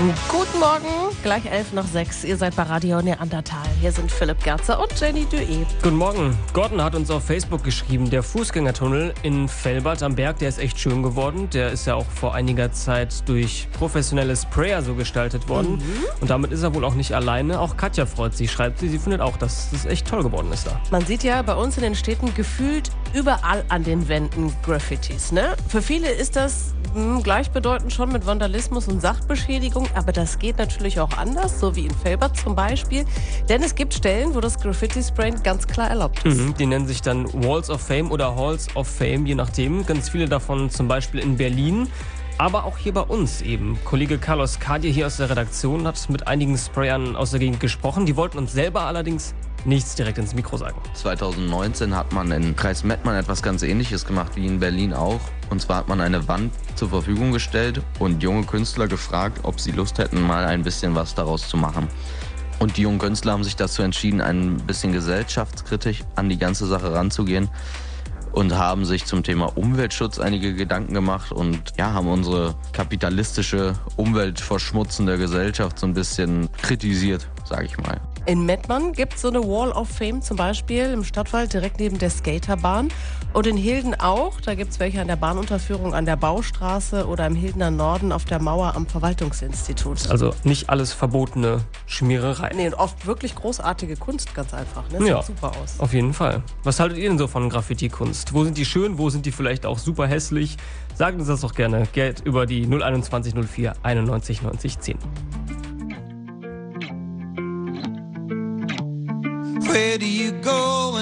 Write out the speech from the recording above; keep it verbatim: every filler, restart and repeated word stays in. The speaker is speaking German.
Guten Morgen, gleich elf nach sechs. Ihr seid bei Radio Neandertal. Hier sind Philipp Gerzer und Jenny Duet. Guten Morgen. Gordon hat uns auf Facebook geschrieben, der Fußgängertunnel in Velbert am Berg, der ist echt schön geworden. Der ist ja auch vor einiger Zeit durch professionelle Sprayer so gestaltet worden. Mhm. Und damit ist er wohl auch nicht alleine. Auch Katja freut sich, schreibt sie. Sie findet auch, dass es echt toll geworden ist da. Man sieht ja bei uns in den Städten gefühlt überall an den Wänden Graffitis, ne? Für viele ist das mh, gleichbedeutend schon mit Vandalismus und Sachbeschädigung, aber das geht natürlich auch anders, so wie in Velbert zum Beispiel. Denn es gibt Stellen, wo das Graffiti-Sprayen ganz klar erlaubt ist. Mhm, die nennen sich dann Walls of Fame oder Halls of Fame, je nachdem. Ganz viele davon zum Beispiel in Berlin. Aber auch hier bei uns eben. Kollege Carlos Kadir hier aus der Redaktion hat mit einigen Sprayern aus der Gegend gesprochen. Die wollten uns selber allerdings nichts direkt ins Mikro sagen. zwanzig neunzehn hat man in Kreis Mettmann etwas ganz Ähnliches gemacht wie in Berlin auch. Und zwar hat man eine Wand zur Verfügung gestellt und junge Künstler gefragt, ob sie Lust hätten, mal ein bisschen was daraus zu machen. Und die jungen Künstler haben sich dazu entschieden, ein bisschen gesellschaftskritisch an die ganze Sache ranzugehen und haben sich zum Thema Umweltschutz einige Gedanken gemacht und ja, haben unsere kapitalistische, umweltverschmutzende Gesellschaft so ein bisschen kritisiert, sage ich mal. In Mettmann gibt es so eine Wall of Fame zum Beispiel im Stadtwald direkt neben der Skaterbahn. Und in Hilden auch. Da gibt es welche an der Bahnunterführung an der Baustraße oder im Hildener Norden auf der Mauer am Verwaltungsinstitut. Also nicht alles verbotene Schmiererei. Nee, und oft wirklich großartige Kunst, ganz einfach. Ne? Sieht ja, super aus. Auf jeden Fall. Was haltet ihr denn so von Graffiti-Kunst? Wo sind die schön, wo sind die vielleicht auch super hässlich? Sagt uns das doch gerne. Geht über die null einundzwanzig null vier einundneunzig neunzig zehn. Where do you go?